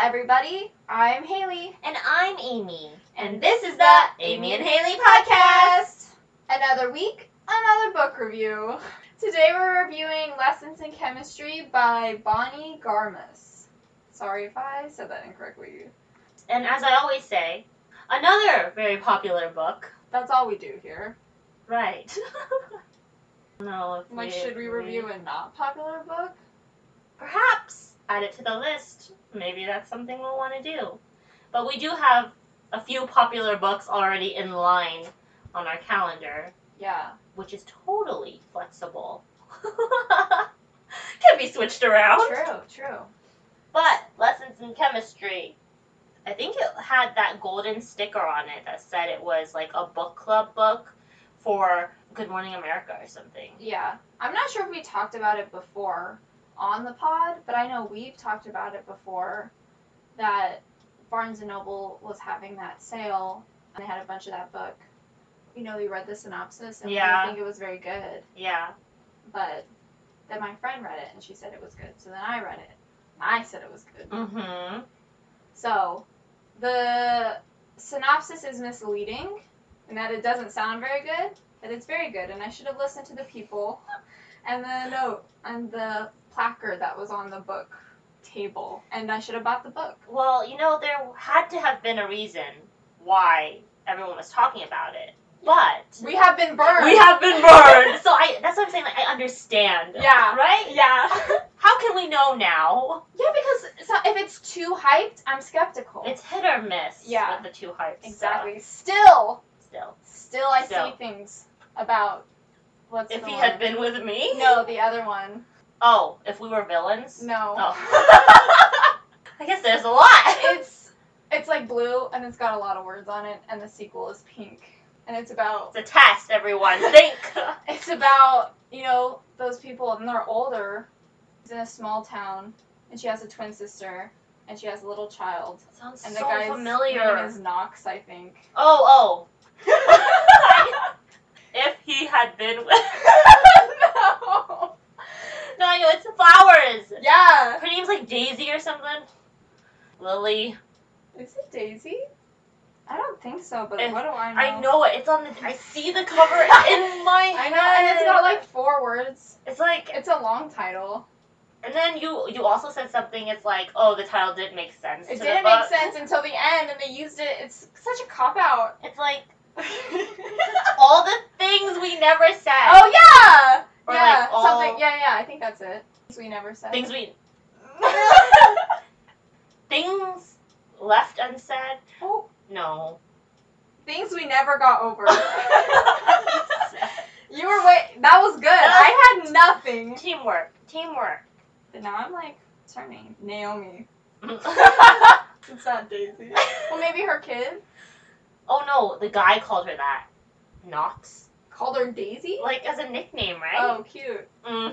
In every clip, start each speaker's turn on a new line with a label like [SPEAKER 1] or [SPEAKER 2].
[SPEAKER 1] everybody. I'm Haley.
[SPEAKER 2] And I'm Amy.
[SPEAKER 1] And this is the Amy and Haley Podcast. Another week, another book review. Today we're reviewing Lessons in Chemistry by Bonnie Garmus. Sorry if I said that incorrectly.
[SPEAKER 2] And as I always say, another very popular book.
[SPEAKER 1] That's all we do here.
[SPEAKER 2] Right. No,
[SPEAKER 1] should we review a not popular book?
[SPEAKER 2] Perhaps add it to the list. Maybe that's something we'll want to do. But we do have a few popular books already in line on our calendar.
[SPEAKER 1] Yeah.
[SPEAKER 2] Which is totally flexible. Can be switched around.
[SPEAKER 1] True.
[SPEAKER 2] But Lessons in Chemistry, I think it had that golden sticker on it that said it was like a book club book for Good Morning America or something.
[SPEAKER 1] Yeah. I'm not sure if we talked about it before on the pod, but I know we've talked about it before that Barnes & Noble was having that sale and they had a bunch of that book. You know, we read the synopsis and we didn't think it was very good.
[SPEAKER 2] Yeah.
[SPEAKER 1] But then my friend read it and she said it was good. So then I read it. I said it was good.
[SPEAKER 2] Mm-hmm.
[SPEAKER 1] So the synopsis is misleading and that it doesn't sound very good, but it's very good. And I should have listened to the people and the note and the placard that was on the book table. And I should have bought the book.
[SPEAKER 2] Well, you know, there had to have been a reason why everyone was talking about it. But
[SPEAKER 1] we have been burned.
[SPEAKER 2] So that's what I'm saying. Like, I understand.
[SPEAKER 1] Yeah.
[SPEAKER 2] Right?
[SPEAKER 1] Yeah.
[SPEAKER 2] How can we know now?
[SPEAKER 1] Yeah, because if it's too hyped, I'm skeptical.
[SPEAKER 2] It's hit or miss.
[SPEAKER 1] Yeah.
[SPEAKER 2] With the too hyped
[SPEAKER 1] Exactly.
[SPEAKER 2] Stuff.
[SPEAKER 1] Still, I see things about what's
[SPEAKER 2] If
[SPEAKER 1] the
[SPEAKER 2] he
[SPEAKER 1] one?
[SPEAKER 2] had been with me?
[SPEAKER 1] No, the other one.
[SPEAKER 2] Oh, if we were villains?
[SPEAKER 1] No.
[SPEAKER 2] Oh. I guess there's a lot.
[SPEAKER 1] It's like blue and it's got a lot of words on it, and the sequel is pink. And it's about...
[SPEAKER 2] It's a test, everyone. Think.
[SPEAKER 1] It's about, you know, those people, and they're older. She's in a small town, and she has a twin sister, and she has a little child.
[SPEAKER 2] Sounds
[SPEAKER 1] and
[SPEAKER 2] so
[SPEAKER 1] the guy's
[SPEAKER 2] familiar.
[SPEAKER 1] name is Knox, I think.
[SPEAKER 2] Oh. If he had been with...
[SPEAKER 1] No!
[SPEAKER 2] No, I know, it's flowers.
[SPEAKER 1] Yeah!
[SPEAKER 2] Her name's like Daisy or something. Lily.
[SPEAKER 1] Is it Daisy? I don't think so, but what do I know?
[SPEAKER 2] I know it. It's on the... I see the cover in my head.
[SPEAKER 1] I know, and it's got like 4 words.
[SPEAKER 2] It's like...
[SPEAKER 1] It's a long title.
[SPEAKER 2] And then you also said something, it's like, oh, the title didn't make sense.
[SPEAKER 1] It didn't make sense until the end, and they used it. It's such a cop-out.
[SPEAKER 2] It's like... all the things we never said.
[SPEAKER 1] Oh, yeah!
[SPEAKER 2] Or
[SPEAKER 1] yeah,
[SPEAKER 2] like all...
[SPEAKER 1] something. Yeah, I think that's it. Things we never said.
[SPEAKER 2] Things we... Things left unsaid?
[SPEAKER 1] Oh.
[SPEAKER 2] No.
[SPEAKER 1] Things we never got over. You were that was good. I had nothing.
[SPEAKER 2] Teamwork.
[SPEAKER 1] But now I'm like, what's her name? Naomi.
[SPEAKER 2] Oh
[SPEAKER 1] It's not Daisy. Well, maybe her kid
[SPEAKER 2] no, the guy called her that. Knox.
[SPEAKER 1] called her Daisy?
[SPEAKER 2] Like as a nickname, right?
[SPEAKER 1] Oh, cute.
[SPEAKER 2] Mm.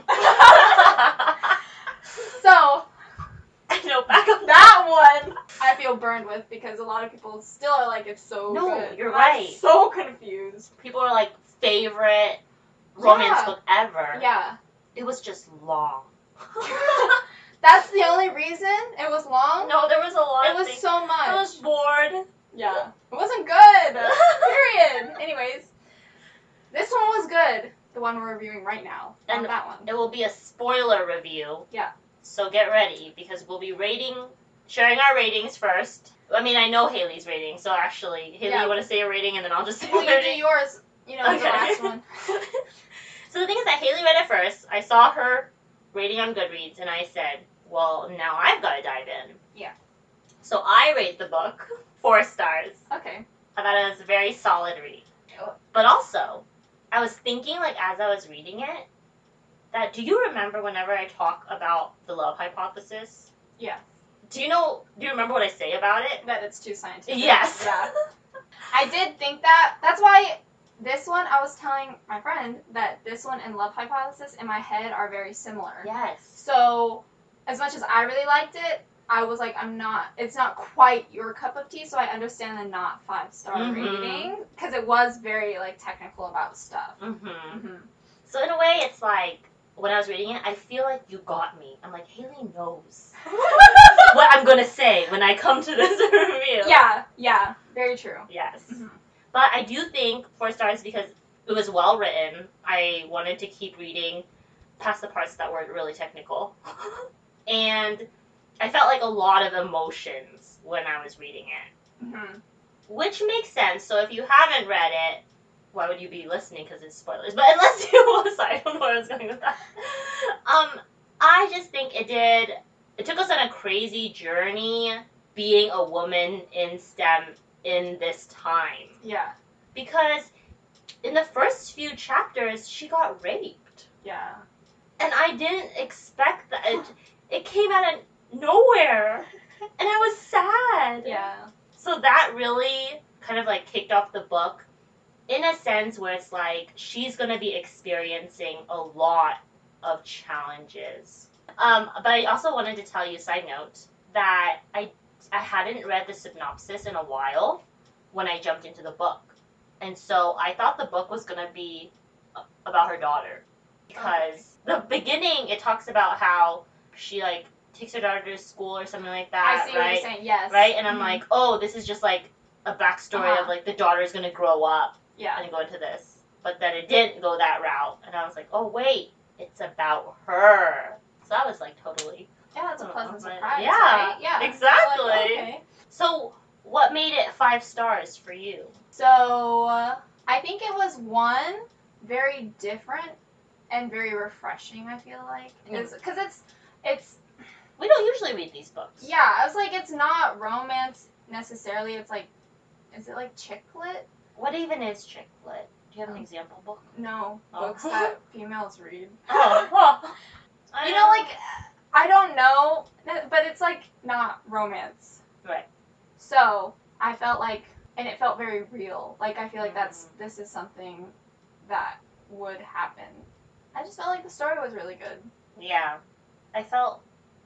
[SPEAKER 1] So,
[SPEAKER 2] No, back up.
[SPEAKER 1] that one I feel burned with because a lot of people still are like, it's so
[SPEAKER 2] No,
[SPEAKER 1] good.
[SPEAKER 2] you're
[SPEAKER 1] And I'm
[SPEAKER 2] right.
[SPEAKER 1] so confused.
[SPEAKER 2] People are like, favorite romance book ever.
[SPEAKER 1] Yeah.
[SPEAKER 2] It was just long.
[SPEAKER 1] That's the only reason it was long?
[SPEAKER 2] No, there was a lot
[SPEAKER 1] It
[SPEAKER 2] of
[SPEAKER 1] was
[SPEAKER 2] things.
[SPEAKER 1] so much.
[SPEAKER 2] I was bored.
[SPEAKER 1] Yeah. It wasn't good. Period. Anyways, this one was good. The one we're reviewing right now. Not
[SPEAKER 2] And
[SPEAKER 1] that one.
[SPEAKER 2] It will be a spoiler review.
[SPEAKER 1] Yeah.
[SPEAKER 2] So get ready, because we'll be sharing our ratings first. I mean, I know Haley's rating, so actually, Haley, you want to say a rating, and then I'll just say
[SPEAKER 1] Well,
[SPEAKER 2] my
[SPEAKER 1] you do
[SPEAKER 2] rating?
[SPEAKER 1] yours, the last one.
[SPEAKER 2] So the thing is that Haley read it first. I saw her rating on Goodreads, and I said, well, now I've got to dive in.
[SPEAKER 1] Yeah.
[SPEAKER 2] So I rate the book 4 stars.
[SPEAKER 1] Okay.
[SPEAKER 2] I thought it was a very solid read. But also, I was thinking, like, as I was reading it, that do you remember whenever I talk about the love hypothesis?
[SPEAKER 1] Yeah.
[SPEAKER 2] Do you remember what I say about it?
[SPEAKER 1] That it's too scientific.
[SPEAKER 2] Yes.
[SPEAKER 1] Yeah. I did think that. That's why this one, I was telling my friend that this one and Love Hypothesis in my head are very similar.
[SPEAKER 2] Yes.
[SPEAKER 1] So, as much as I really liked it, I was like, it's not quite your cup of tea, so I understand the not 5-star rating, because it was very, like, technical about stuff.
[SPEAKER 2] So in a way, it's like, when I was reading it, I feel like you got me. I'm like, Haley knows what I'm going to say. saying when I come to this review.
[SPEAKER 1] Yeah, very true.
[SPEAKER 2] Yes.
[SPEAKER 1] Mm-hmm.
[SPEAKER 2] But I do think 4 stars because it was well written. I wanted to keep reading past the parts that were really technical. And I felt like a lot of emotions when I was reading it.
[SPEAKER 1] Mm-hmm.
[SPEAKER 2] Which makes sense. So if you haven't read it, why would you be listening? Because it's spoilers. But unless you was, I don't know where I was going with that. I just think it took us on a crazy journey being a woman in STEM in this time.
[SPEAKER 1] Yeah.
[SPEAKER 2] Because in the first few chapters, she got raped.
[SPEAKER 1] Yeah.
[SPEAKER 2] And I didn't expect that. It came out of nowhere. And I was sad.
[SPEAKER 1] Yeah.
[SPEAKER 2] So that really kind of like kicked off the book in a sense where it's like she's going to be experiencing a lot of challenges. But I also wanted to tell you, side note, that I hadn't read the synopsis in a while when I jumped into the book. And so I thought the book was going to be about her daughter. Because the beginning, it talks about how she like takes her daughter to school or something like that.
[SPEAKER 1] I see what you're saying, yes.
[SPEAKER 2] Right? And I'm like, oh, this is just like a backstory of like the daughter's going to grow up and go into this. But then it didn't go that route. And I was like, oh, wait, it's about her. So that was like totally...
[SPEAKER 1] Yeah, that's a pleasant surprise,
[SPEAKER 2] yeah,
[SPEAKER 1] right? Yeah,
[SPEAKER 2] exactly.
[SPEAKER 1] Like, okay.
[SPEAKER 2] So what made it 5 stars for you?
[SPEAKER 1] So I think it was one, very different and very refreshing, I feel like. Because it's...
[SPEAKER 2] We don't usually read these books.
[SPEAKER 1] Yeah, I was like, it's not romance necessarily. It's like, is it like chick lit?
[SPEAKER 2] What even is chick lit? Do you have an example book?
[SPEAKER 1] No, books that females read.
[SPEAKER 2] Oh, well.
[SPEAKER 1] You know, like, I don't know, but it's like not romance.
[SPEAKER 2] Right.
[SPEAKER 1] So I felt like, and it felt very real. Like, I feel like this is something that would happen. I just felt like the story was really good.
[SPEAKER 2] Yeah. I felt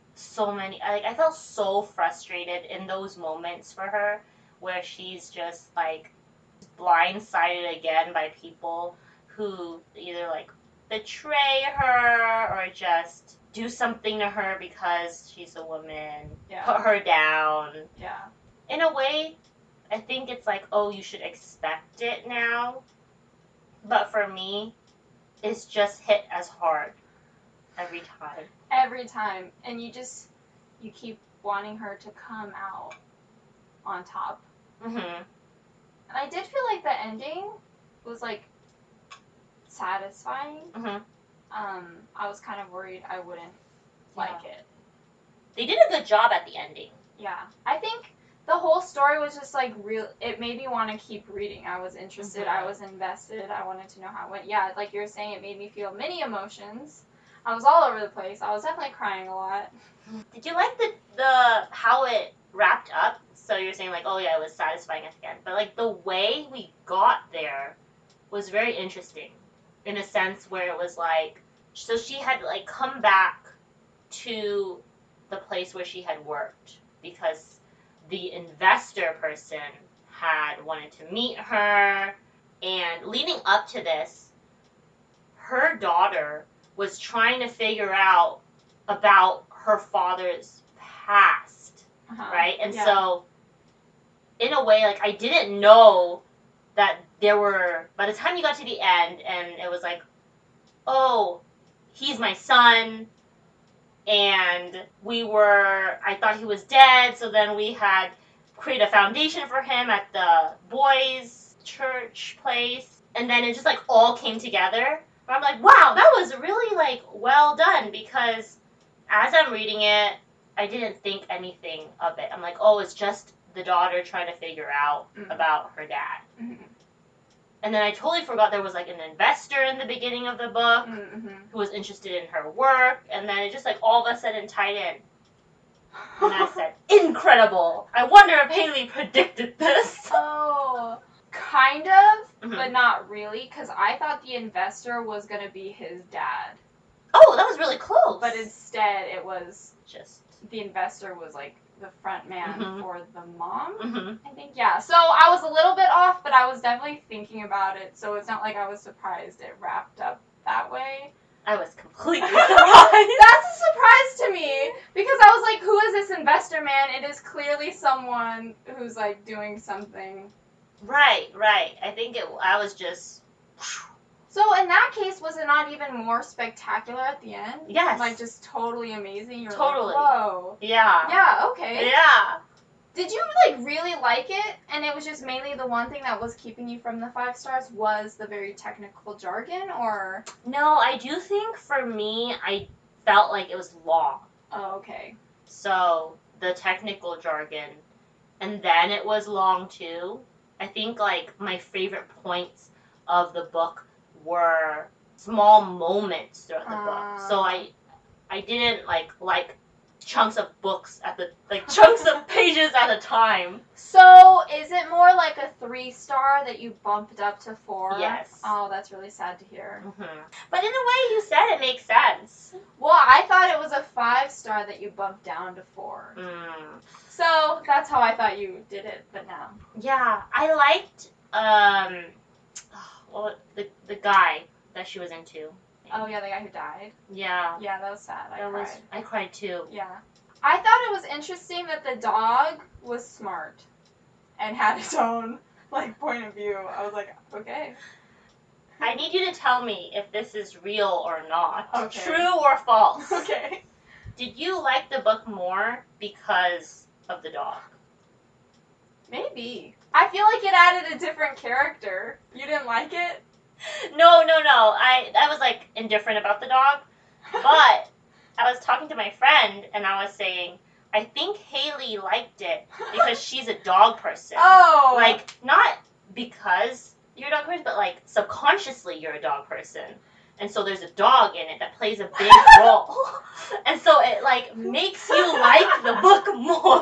[SPEAKER 2] I felt so frustrated in those moments for her where she's just like blindsided again by people who either like betray her or just do something to her because she's a woman, put her down.
[SPEAKER 1] Yeah.
[SPEAKER 2] In a way, I think it's like, oh, you should expect it now. But for me, it's just hit as hard every time.
[SPEAKER 1] Every time. And you keep wanting her to come out on top.
[SPEAKER 2] Mm-hmm.
[SPEAKER 1] And I did feel like the ending was, like, satisfying.
[SPEAKER 2] Mm-hmm.
[SPEAKER 1] I was kind of worried I wouldn't like it.
[SPEAKER 2] They did a good job at the ending.
[SPEAKER 1] Yeah. I think the whole story was just, like, real. It made me want to keep reading. I was interested. I was invested. I wanted to know how it went. Yeah, like you were saying, it made me feel many emotions. I was all over the place. I was definitely crying a lot.
[SPEAKER 2] Did you like the how it wrapped up? So you're saying like, oh yeah, it was satisfying at the end. But like the way we got there was very interesting in a sense where it was like, so she had like come back to the place where she had worked because the investor person had wanted to meet her. And leading up to this, her daughter was trying to figure out about her father's past, right? And so, in a way, like, I didn't know that there were, by the time you got to the end, and it was like, oh, he's my son, and I thought he was dead, so then we had created a foundation for him at the boys' church place, and then it just, like, all came together. I'm like, wow, that was really, like, well done, because as I'm reading it, I didn't think anything of it. I'm like, oh, it's just the daughter trying to figure out about her dad. Mm-hmm. And then I totally forgot there was, like, an investor in the beginning of the book who was interested in her work, and then it just, like, all of a sudden tied in. And I said, incredible! I wonder if Haley predicted this.
[SPEAKER 1] Oh... Kind of, but not really, because I thought the investor was going to be his dad.
[SPEAKER 2] Oh, that was really close.
[SPEAKER 1] But instead, it was
[SPEAKER 2] just...
[SPEAKER 1] The investor was, like, the front man for the mom, I think. Yeah, so I was a little bit off, but I was definitely thinking about it, so it's not like I was surprised it wrapped up that way.
[SPEAKER 2] I was completely surprised.
[SPEAKER 1] That's a surprise to me because I was like, who is this investor man? It is clearly someone who's like doing something.
[SPEAKER 2] Right. I think I was just...
[SPEAKER 1] So in that case, was it not even more spectacular at the end?
[SPEAKER 2] Yes.
[SPEAKER 1] Like just totally amazing? You're
[SPEAKER 2] Totally.
[SPEAKER 1] like, whoa.
[SPEAKER 2] Yeah.
[SPEAKER 1] Yeah, okay.
[SPEAKER 2] Yeah.
[SPEAKER 1] Did you like really like it? And it was just mainly the one thing that was keeping you from the 5 stars was the very technical jargon, or?
[SPEAKER 2] No, I do think for me, I felt like it was long.
[SPEAKER 1] Oh, okay.
[SPEAKER 2] So the technical jargon, and then it was long too. I think like my favorite points of the book were small moments throughout the book. So I didn't like chunks of books at the chunks of pages at a time.
[SPEAKER 1] So is it more like a 3 star that you bumped up to 4?
[SPEAKER 2] Yes.
[SPEAKER 1] Oh, that's really sad to hear.
[SPEAKER 2] Mm-hmm. But in a way, you said it makes sense.
[SPEAKER 1] Well, I thought it was a 5 star that you bumped down to 4. So that's how I thought you did it, but now.
[SPEAKER 2] Yeah, I liked the guy that she was into.
[SPEAKER 1] Oh yeah, the guy who died.
[SPEAKER 2] Yeah.
[SPEAKER 1] Yeah, that was sad.
[SPEAKER 2] I cried too.
[SPEAKER 1] Yeah. I thought it was interesting that the dog was smart and had its own point of view. I was like, okay.
[SPEAKER 2] I need you to tell me if this is real or not.
[SPEAKER 1] Okay.
[SPEAKER 2] True or false.
[SPEAKER 1] Okay.
[SPEAKER 2] Did you like the book more because of the dog?
[SPEAKER 1] Maybe. I feel like it added a different character. You didn't like it?
[SPEAKER 2] No. I was indifferent about the dog, but I was talking to my friend and I was saying, I think Haley liked it because she's a dog person.
[SPEAKER 1] Oh.
[SPEAKER 2] Not because you're a dog person, but subconsciously you're a dog person. And so there's a dog in it that plays a big role. And so it makes you like the book more.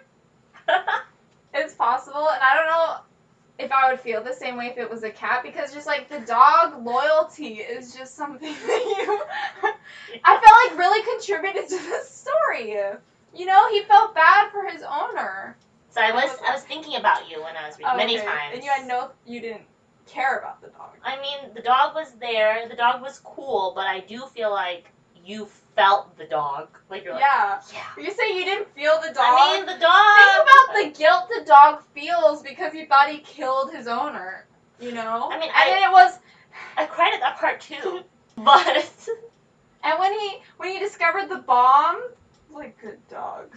[SPEAKER 1] It's possible, and I don't know if I would feel the same way if it was a cat, because just the dog loyalty is just something that I felt really contributed to the story. You know, he felt bad for his owner.
[SPEAKER 2] So I was thinking about you when I was reading many times.
[SPEAKER 1] And you didn't care about the dog.
[SPEAKER 2] I mean, the dog was there, the dog was cool, but I do feel like you felt the dog. You're
[SPEAKER 1] yeah. You say you didn't feel the dog?
[SPEAKER 2] I mean, the dog...
[SPEAKER 1] Think about the guilt the dog feels because he thought he killed his owner, you know?
[SPEAKER 2] I mean, I cried at that part too, but...
[SPEAKER 1] And when he discovered the bomb, good dog.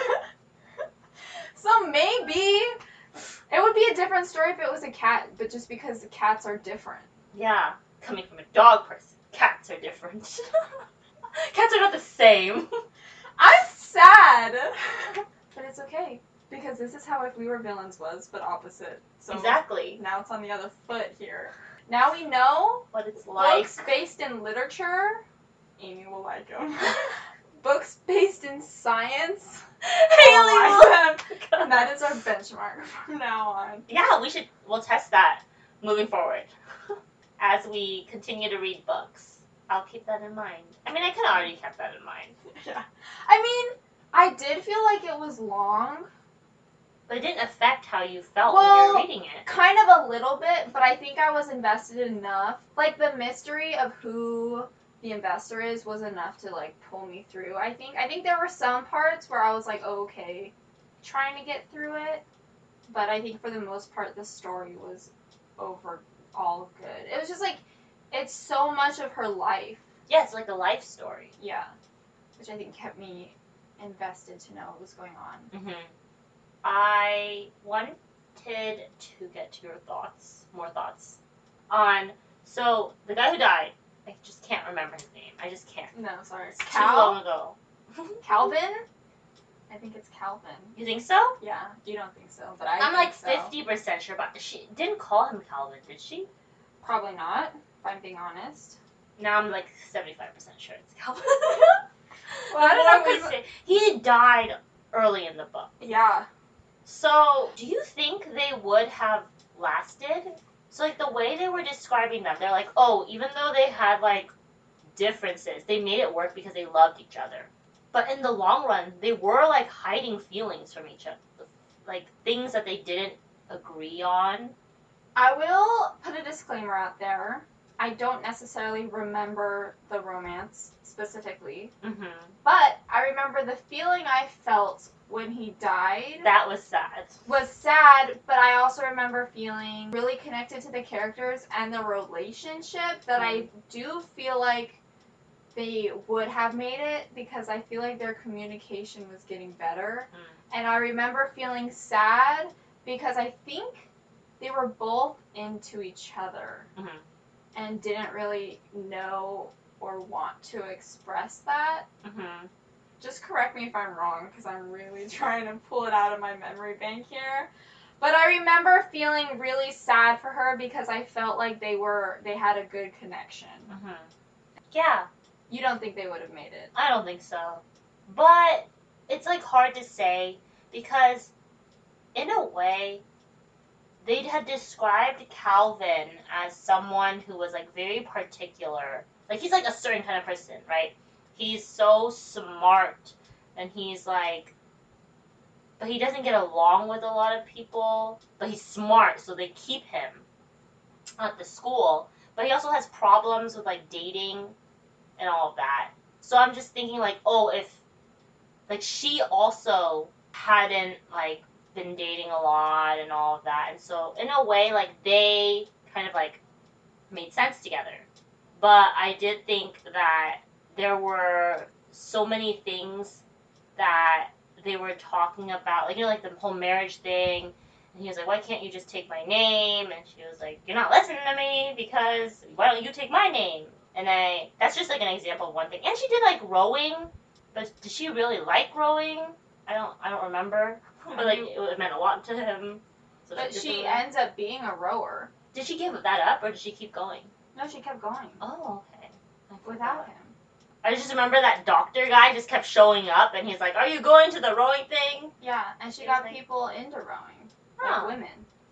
[SPEAKER 1] So maybe it would be a different story if it was a cat, but just because the cats are different.
[SPEAKER 2] Yeah, coming from a dog person, cats are different. Cats are not the same.
[SPEAKER 1] I'm sad. But it's okay, because this is how If We Were Villains was, but opposite. So
[SPEAKER 2] exactly.
[SPEAKER 1] Now it's on the other foot here. Now we know
[SPEAKER 2] what it's like.
[SPEAKER 1] Books based in literature, Amy will like them. Books based in science,
[SPEAKER 2] Haley will like them.
[SPEAKER 1] And that is our benchmark from now on.
[SPEAKER 2] Yeah, we'll test that moving forward. As we continue to read books. I'll keep that in mind. I mean, I could have already kept that in mind.
[SPEAKER 1] Yeah. I mean, I did feel like it was long.
[SPEAKER 2] But it didn't affect how you felt when you were reading it.
[SPEAKER 1] Kind of a little bit, but I think I was invested enough. The mystery of who the investor is was enough to, pull me through. I think there were some parts where I was okay, trying to get through it. But I think for the most part, the story was overall good. It was just, it's so much of her life.
[SPEAKER 2] Yeah, it's like a life story.
[SPEAKER 1] Yeah. Which I think kept me invested to know what was going on.
[SPEAKER 2] Mm-hmm. I wanted to get to your more thoughts, on, so the guy who died, I just can't remember his name. I just can't.
[SPEAKER 1] No, sorry.
[SPEAKER 2] It's too long ago.
[SPEAKER 1] Calvin? I think it's Calvin.
[SPEAKER 2] You think so?
[SPEAKER 1] Yeah, you don't think so, but I
[SPEAKER 2] I'm
[SPEAKER 1] think
[SPEAKER 2] 50% sure, but she didn't call him Calvin, did she?
[SPEAKER 1] Probably not, if I'm being honest.
[SPEAKER 2] Now I'm 75% sure it's Calvin.
[SPEAKER 1] Well, I don't know.
[SPEAKER 2] He died early in the book.
[SPEAKER 1] Yeah.
[SPEAKER 2] So, do you think they would have lasted? So, the way they were describing them, they're even though they had, differences, they made it work because they loved each other. But in the long run, they were, hiding feelings from each other. Things that they didn't agree on.
[SPEAKER 1] I will put a disclaimer out there. I don't necessarily remember the romance specifically,
[SPEAKER 2] Mm-hmm.
[SPEAKER 1] but I remember the feeling I felt when he died.
[SPEAKER 2] That was sad.
[SPEAKER 1] Was sad, but I also remember feeling really connected to the characters and the relationship that I do feel like they would have made it, because I feel like their communication was getting better. And I remember feeling sad because I think they were both into each other and didn't really know or want to express that. Just correct me if I'm wrong, because I'm really trying to pull it out of my memory bank here. But I remember feeling really sad for her because I felt like they had a good connection.
[SPEAKER 2] Yeah.
[SPEAKER 1] You don't think they would have made it?
[SPEAKER 2] I don't think so. But it's like hard to say, because in a way they had described Calvin as someone who was like very particular. Like he's like a certain kind of person, right? He's so smart, and he's like, but he doesn't get along with a lot of people, but he's smart, so they keep him at the school. But he also has problems with like dating and all of that. So I'm just thinking like, oh, if like she also hadn't like been dating a lot and all of that, and so in a way like they kind of like made sense together. But I did think that there were so many things that they were talking about, like, you know, like the whole marriage thing. And he was like, why can't you just take my name? And she was like, you're not listening to me, because why don't you take my name? And that's just like an example of one thing. And she did like rowing, but did she really like rowing? I don't remember. But like it meant a lot to him. So
[SPEAKER 1] but she ends up being a rower.
[SPEAKER 2] Did she give that up, or did she keep going?
[SPEAKER 1] No, she kept going.
[SPEAKER 2] Oh, okay.
[SPEAKER 1] Without him.
[SPEAKER 2] I just remember that doctor guy just kept showing up, and he's like, are you going to the rowing thing?
[SPEAKER 1] Yeah, and she got people into rowing. Like women.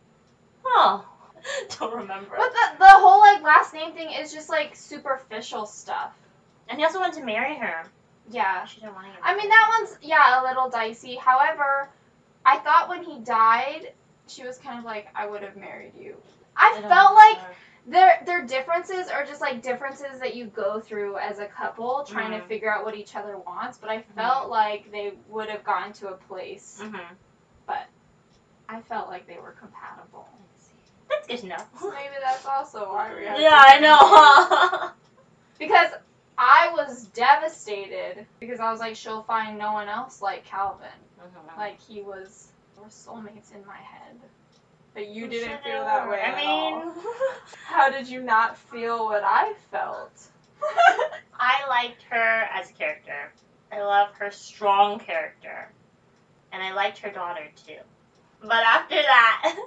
[SPEAKER 2] Oh. Don't remember.
[SPEAKER 1] But the whole like last name thing is just like superficial stuff.
[SPEAKER 2] And he also wanted to marry her.
[SPEAKER 1] Yeah.
[SPEAKER 2] She didn't want to get
[SPEAKER 1] married. I mean, that one's, a little dicey. However, I thought when he died, she was kind of like, I would have married you. I felt like their differences are just like differences that you go through as a couple trying to figure out what each other wants, but I felt like they would have gotten to a place. But I felt like they were compatible.
[SPEAKER 2] That's good to know.
[SPEAKER 1] So maybe that's also why we have
[SPEAKER 2] I know, huh?
[SPEAKER 1] Because I was devastated, because I was like, she'll find no one else like Calvin. Like, we were soulmates in my head. But you didn't feel that way at all. How did you not feel what I felt?
[SPEAKER 2] I liked her as a character. I love her strong character. And I liked her daughter, too. But after that...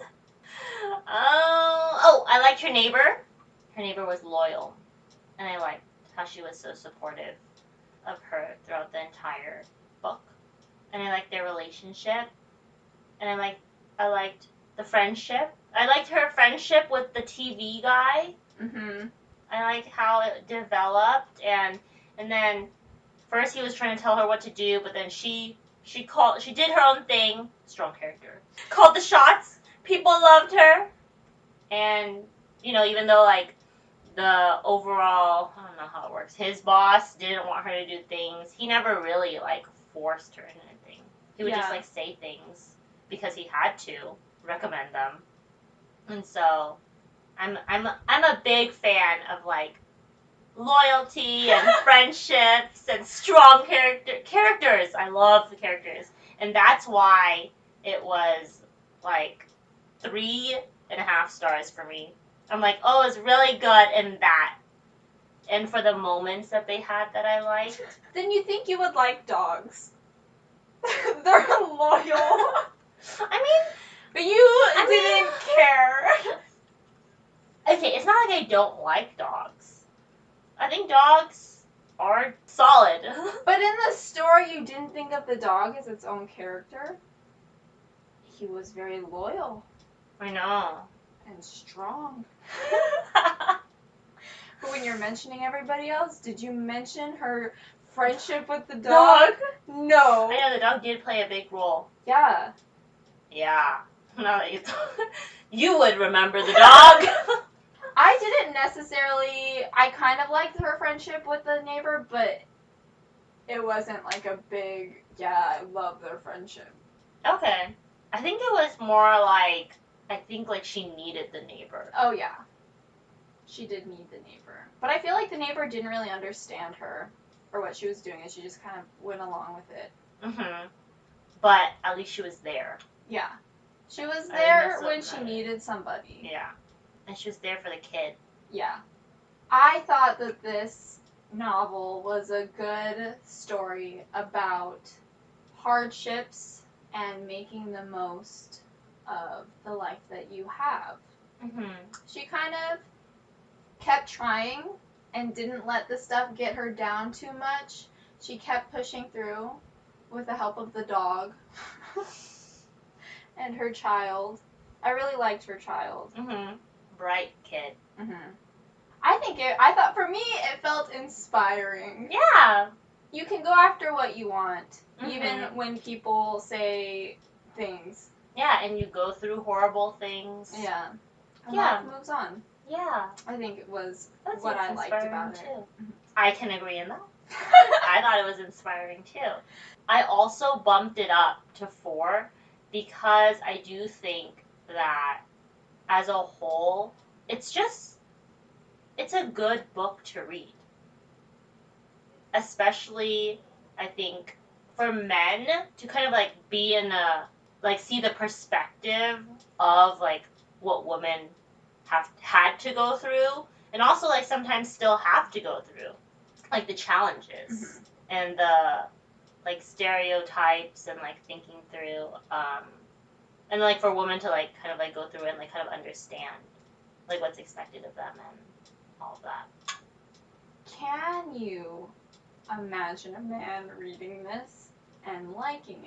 [SPEAKER 2] I liked her neighbor. Her neighbor was loyal. And I liked how she was so supportive of her throughout the entire book. And I liked their relationship. And I liked the friendship. I liked her friendship with the TV guy. I liked how it developed, and then first he was trying to tell her what to do, but then she did her own thing. Strong character. Called the shots. People loved her. And, you know, even though like the overall, I don't know how it works, his boss didn't want her to do things, he never really like forced her into anything. He would just like say things because he had to recommend them. And so I'm a big fan of like loyalty and friendships and strong characters. I love the characters. And that's why it was like 3.5 stars for me. I'm like, oh, it's really good in that. And for the moments that they had that I liked.
[SPEAKER 1] Then you think you would like dogs. They're loyal.
[SPEAKER 2] I mean,
[SPEAKER 1] but you didn't care.
[SPEAKER 2] Okay, it's not like I don't like dogs. I think dogs are solid.
[SPEAKER 1] But in the story, you didn't think of the dog as its own character. He was very loyal.
[SPEAKER 2] I know.
[SPEAKER 1] And strong. But when you're mentioning everybody else, did you mention her friendship with the dog? No.
[SPEAKER 2] I know the dog did play a big role.
[SPEAKER 1] Yeah.
[SPEAKER 2] Yeah. Now that you would remember the dog.
[SPEAKER 1] I didn't necessarily. I kind of liked her friendship with the neighbor, but it wasn't like a big. Yeah, I love their friendship.
[SPEAKER 2] Okay. I think it was more like, I think like she needed the neighbor.
[SPEAKER 1] Oh yeah, she did need the neighbor, but I feel like the neighbor didn't really understand her or what she was doing, and she just kind of went along with it.
[SPEAKER 2] Mhm. But at least she was there.
[SPEAKER 1] Yeah, she was
[SPEAKER 2] I think
[SPEAKER 1] there
[SPEAKER 2] that's what
[SPEAKER 1] when she
[SPEAKER 2] mattered.
[SPEAKER 1] needed somebody.
[SPEAKER 2] Yeah. And she was there for the kid.
[SPEAKER 1] Yeah. I thought that this novel was a good story about hardships and making the most of the life that you have.
[SPEAKER 2] Mhm.
[SPEAKER 1] She kind of kept trying and didn't let the stuff get her down too much. She kept pushing through with the help of the dog and her child. I really liked her child.
[SPEAKER 2] Mhm. Bright kid.
[SPEAKER 1] I thought for me it felt inspiring.
[SPEAKER 2] Yeah.
[SPEAKER 1] You can go after what you want, even
[SPEAKER 2] Mhm.
[SPEAKER 1] when people say things.
[SPEAKER 2] Yeah, and you go through horrible things.
[SPEAKER 1] Yeah. And
[SPEAKER 2] Yeah.
[SPEAKER 1] life moves on.
[SPEAKER 2] Yeah.
[SPEAKER 1] I think it was
[SPEAKER 2] That's
[SPEAKER 1] what I liked
[SPEAKER 2] inspiring
[SPEAKER 1] about
[SPEAKER 2] too.
[SPEAKER 1] it.
[SPEAKER 2] I can agree in that. I thought it was inspiring too. I also bumped it up to 4 because I do think that as a whole, it's a good book to read. Especially, I think, for men to kind of like be in see the perspective of like what women have had to go through, and also like sometimes still have to go through, like the challenges and the like stereotypes and like thinking through, and like for women to like kind of like go through and like kind of understand like what's expected of them and all of that.
[SPEAKER 1] Can you imagine a man reading this and liking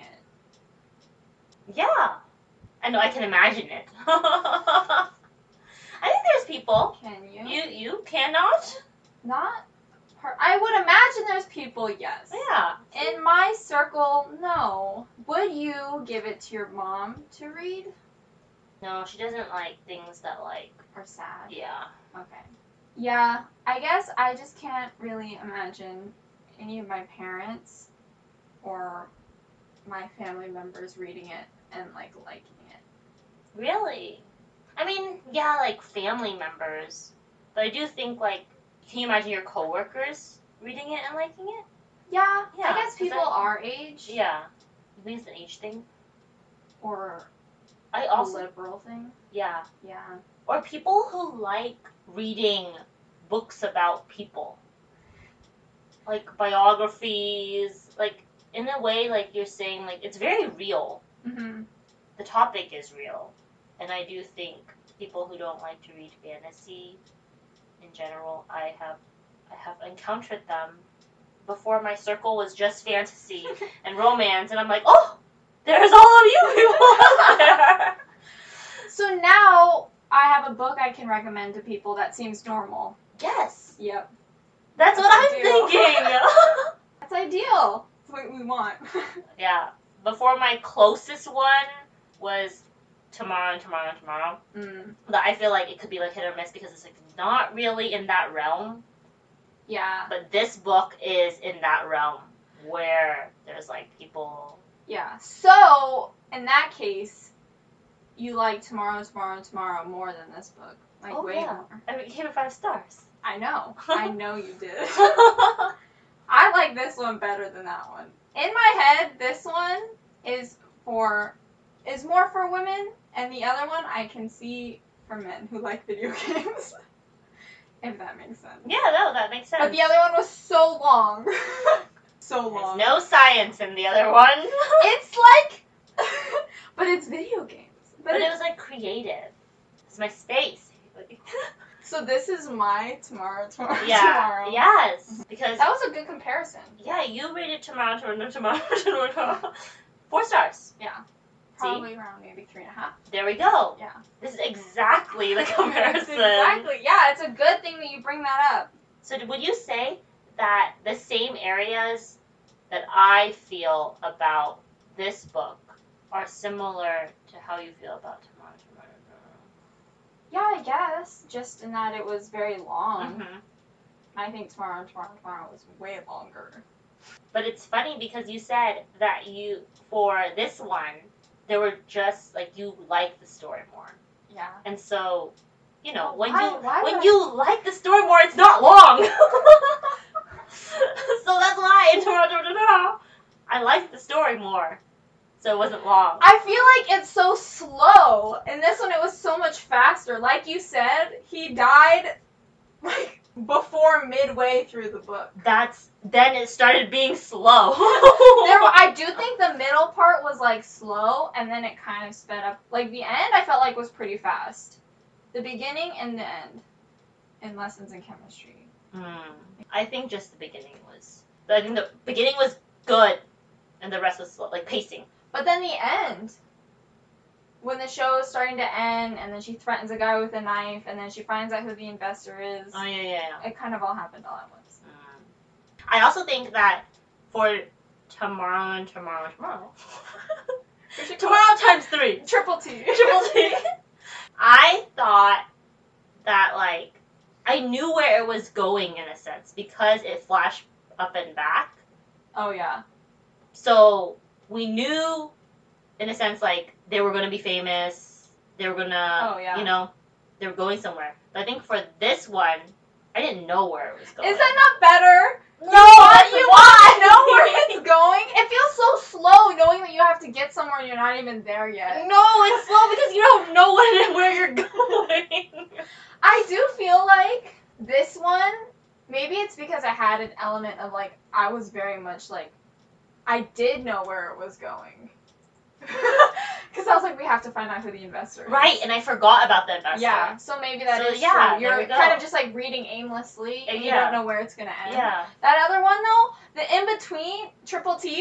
[SPEAKER 1] it?
[SPEAKER 2] Yeah, I know, I can imagine it. I think there's people.
[SPEAKER 1] Can you?
[SPEAKER 2] You cannot?
[SPEAKER 1] Not I would imagine there's people, yes.
[SPEAKER 2] Yeah.
[SPEAKER 1] In my circle, no. Would you give it to your mom to read?
[SPEAKER 2] No, she doesn't like things that like
[SPEAKER 1] Are sad?
[SPEAKER 2] Yeah.
[SPEAKER 1] Okay. Yeah, I guess I just can't really imagine any of my parents or my family members reading it and like liking it.
[SPEAKER 2] Really? I mean, yeah, like family members. But I do think like, can you imagine your coworkers reading it and liking it?
[SPEAKER 1] Yeah,
[SPEAKER 2] Yeah,
[SPEAKER 1] I guess people our age.
[SPEAKER 2] Yeah. You think it's an age thing?
[SPEAKER 1] Or
[SPEAKER 2] I
[SPEAKER 1] a
[SPEAKER 2] also
[SPEAKER 1] liberal thing.
[SPEAKER 2] Yeah.
[SPEAKER 1] Yeah.
[SPEAKER 2] Or people who like reading books about people. Like biographies, like in a way like you're saying like it's very real.
[SPEAKER 1] Mm-hmm.
[SPEAKER 2] The topic is real. And I do think people who don't like to read fantasy in general, I have encountered them before my circle was just fantasy and romance, and I'm like, oh, there's all of you people out there.
[SPEAKER 1] So now I have a book I can recommend to people that seems normal.
[SPEAKER 2] Yes.
[SPEAKER 1] Yep.
[SPEAKER 2] That's what I'm
[SPEAKER 1] ideal.
[SPEAKER 2] thinking.
[SPEAKER 1] That's ideal. That's what we want.
[SPEAKER 2] Yeah. Before my closest one was Tomorrow and Tomorrow and Tomorrow. But I feel like it could be like hit or miss because it's like not really in that realm.
[SPEAKER 1] Yeah.
[SPEAKER 2] But this book is in that realm where there's like people.
[SPEAKER 1] Yeah. So in that case, you like Tomorrow, Tomorrow, Tomorrow more than this book. Like
[SPEAKER 2] Oh,
[SPEAKER 1] way
[SPEAKER 2] yeah.
[SPEAKER 1] more.
[SPEAKER 2] I mean, it gave it 5 stars.
[SPEAKER 1] I know. I know you did. I like this one better than that one. In my head, this one is more for women, and the other one I can see for men who like video games. If that makes sense.
[SPEAKER 2] Yeah, no, that makes sense.
[SPEAKER 1] But the other one was so long. So long.
[SPEAKER 2] There's no science in the other one.
[SPEAKER 1] It's like, but it's video games.
[SPEAKER 2] But it was like creative. It's my space.
[SPEAKER 1] So this is my Tomorrow.
[SPEAKER 2] Yeah. Yes. Because
[SPEAKER 1] that was a good comparison.
[SPEAKER 2] Yeah, you rated Tomorrow. 4 stars.
[SPEAKER 1] Yeah. Probably around maybe 3.5.
[SPEAKER 2] There we go.
[SPEAKER 1] Yeah.
[SPEAKER 2] This is exactly the comparison.
[SPEAKER 1] Exactly. Yeah, it's a good thing that you bring that up.
[SPEAKER 2] So would you say that the same areas that I feel about this book are similar to how you feel about Tomorrow?
[SPEAKER 1] Yeah, I guess. Just in that it was very long.
[SPEAKER 2] Mm-hmm.
[SPEAKER 1] I think Tomorrow was way longer.
[SPEAKER 2] But it's funny because you said that for this one, there were just, like, you like the story more.
[SPEAKER 1] Yeah.
[SPEAKER 2] And so, you know,
[SPEAKER 1] Well,
[SPEAKER 2] when you like the story more, it's not long. So that's why in Tomorrow, I liked the story more. So it wasn't long.
[SPEAKER 1] I feel like it's so slow. In this one, it was so much faster. Like you said, he died, like, before midway through the book.
[SPEAKER 2] Then it started being slow.
[SPEAKER 1] I do think the middle part was, like, slow, and then it kind of sped up. Like, the end, I felt like was pretty fast. The beginning and the end. In Lessons in Chemistry.
[SPEAKER 2] I think just the beginning was... I think the beginning was good, and the rest was slow, like pacing.
[SPEAKER 1] But then the end, when the show is starting to end, and then she threatens a guy with a knife, and then she finds out who the investor is.
[SPEAKER 2] Oh, yeah.
[SPEAKER 1] It kind of all happened all at once.
[SPEAKER 2] I also think that for tomorrow. Tomorrow times 3.
[SPEAKER 1] Triple T.
[SPEAKER 2] I thought that, like, I knew where it was going in a sense because it flashed up and back.
[SPEAKER 1] Oh, yeah.
[SPEAKER 2] So we knew, in a sense, like, they were going to be famous. They were going to, you know, they were going somewhere. But I think for this one, I didn't know where it was going.
[SPEAKER 1] Is that not better?
[SPEAKER 2] No,
[SPEAKER 1] you want to know where it's going? It feels so slow knowing that you have to get somewhere and you're not even there yet.
[SPEAKER 2] No, it's slow because you don't know where you're going.
[SPEAKER 1] I do feel like this one, maybe it's because I had an element of, like, I was very much, like, I did know where it was going. Because I was like, we have to find out who the investor is.
[SPEAKER 2] Right, and I forgot about the investor.
[SPEAKER 1] Yeah, so maybe that is true. You're kind of just, like, reading aimlessly, and you don't know where it's going to end.
[SPEAKER 2] Yeah.
[SPEAKER 1] That other one, though, the in-between, Triple T,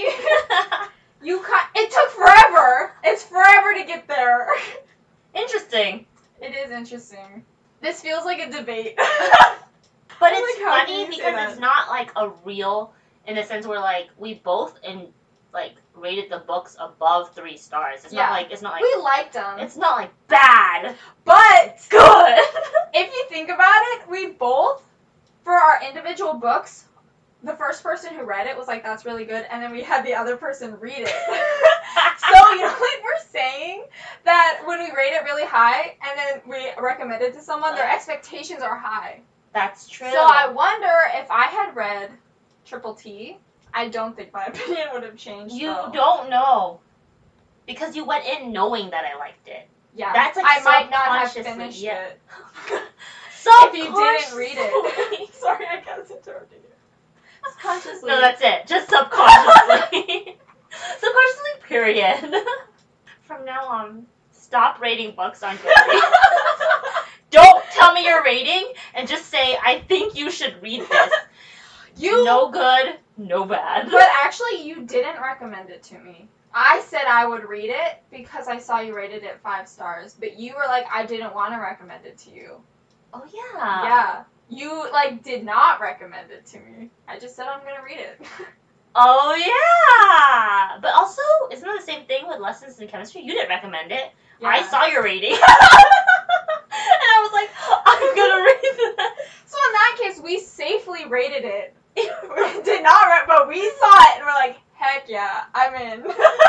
[SPEAKER 1] it took forever. It's forever to get there.
[SPEAKER 2] Interesting.
[SPEAKER 1] It is interesting. This feels like a debate.
[SPEAKER 2] But it's funny because it's not, like, a real, in a sense where, like, we both, rated the books above 3 stars. It's not like
[SPEAKER 1] we liked them.
[SPEAKER 2] It's not like bad,
[SPEAKER 1] but
[SPEAKER 2] good.
[SPEAKER 1] If you think about it, we both, for our individual books, the first person who read it was like, that's really good, and then we had the other person read it. So, you know, like we're saying that when we rate it really high and then we recommend it to someone, their expectations are high.
[SPEAKER 2] That's true.
[SPEAKER 1] So I wonder if I had read Triple T, I don't think my opinion would have changed.
[SPEAKER 2] You don't know. Because you went in knowing that I liked it.
[SPEAKER 1] Yeah.
[SPEAKER 2] That's like
[SPEAKER 1] I might not have finished it.
[SPEAKER 2] So
[SPEAKER 1] if you didn't read it. Sorry, I kept interrupting you. Subconsciously.
[SPEAKER 2] No, that's it. Just subconsciously. Subconsciously, period. From now on, stop rating books on Goodreads. Don't tell me your rating and just say, I think you should read this. No good, no bad.
[SPEAKER 1] But actually, you didn't recommend it to me. I said I would read it because I saw you rated it 5 stars. But you were like, I didn't want to recommend it to you.
[SPEAKER 2] Oh, yeah.
[SPEAKER 1] Yeah. You, like, did not recommend it to me. I just said I'm going to read it.
[SPEAKER 2] Oh, yeah. But also, isn't it the same thing with Lessons in Chemistry? You didn't recommend it. Yeah. I saw your rating. And I was like, I'm going to read that.
[SPEAKER 1] So in that case, we safely rated it. We did not, but we saw it and we're like, heck yeah, I'm in.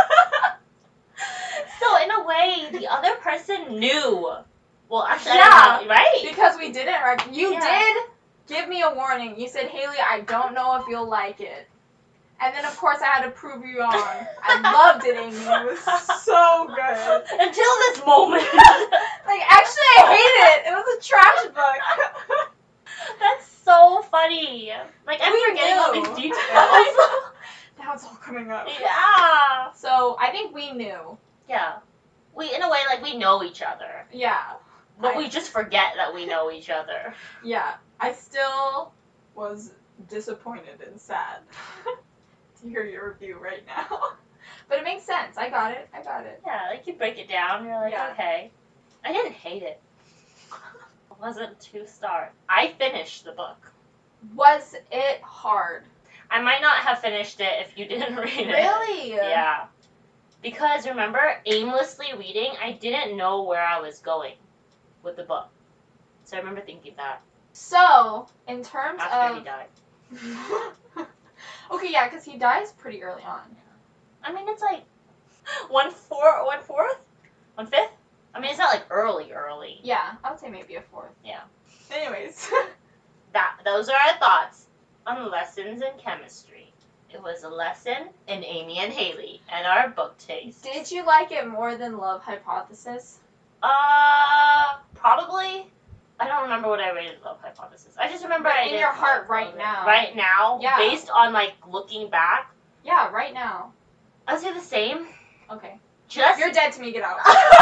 [SPEAKER 2] So in a way, the other person knew. Well, actually,
[SPEAKER 1] yeah,
[SPEAKER 2] I don't know, right?
[SPEAKER 1] Because we didn't. You did give me a warning. You said, Haley, I don't know if you'll like it. And then, of course, I had to prove you wrong. I loved it, Amy. It was so good.
[SPEAKER 2] Until this moment.
[SPEAKER 1] Like, actually, I hate it. It was a trash book.
[SPEAKER 2] That's so funny. Like, I'm forgetting all these details.
[SPEAKER 1] Now it's all coming up.
[SPEAKER 2] Yeah.
[SPEAKER 1] So, I think we knew.
[SPEAKER 2] Yeah. We, in a way, like, we know each other.
[SPEAKER 1] Yeah.
[SPEAKER 2] But we just forget that we know each other.
[SPEAKER 1] Yeah. I still was disappointed and sad to hear your review right now. But it makes sense. I got it.
[SPEAKER 2] Yeah, like, you break it down, you're like, okay. I didn't hate it. It wasn't 2 stars. I finished the book.
[SPEAKER 1] Was it hard?
[SPEAKER 2] I might not have finished it if you didn't read it.
[SPEAKER 1] Really?
[SPEAKER 2] Yeah. Because, remember, aimlessly reading, I didn't know where I was going. with the book. So I remember thinking that
[SPEAKER 1] So, in terms
[SPEAKER 2] after he
[SPEAKER 1] of...
[SPEAKER 2] died.
[SPEAKER 1] Okay, yeah, because he dies pretty early on.
[SPEAKER 2] I mean, it's like 1/4, 1/4, 1/5. I mean, it's not like early.
[SPEAKER 1] Yeah, I would say maybe a fourth.
[SPEAKER 2] Yeah.
[SPEAKER 1] Anyways.
[SPEAKER 2] Those are our thoughts on lessons in chemistry. It was a lesson in Amy and Haley and our book taste.
[SPEAKER 1] Did you like it more than Love Hypothesis?
[SPEAKER 2] Probably. I don't remember what I rated Love Hypothesis. I just remember
[SPEAKER 1] But in your heart right now.
[SPEAKER 2] Right now?
[SPEAKER 1] Yeah.
[SPEAKER 2] Based on, like, looking back?
[SPEAKER 1] Yeah, right now.
[SPEAKER 2] I would say the same.
[SPEAKER 1] Okay.
[SPEAKER 2] Just...
[SPEAKER 1] You're dead to me, get out.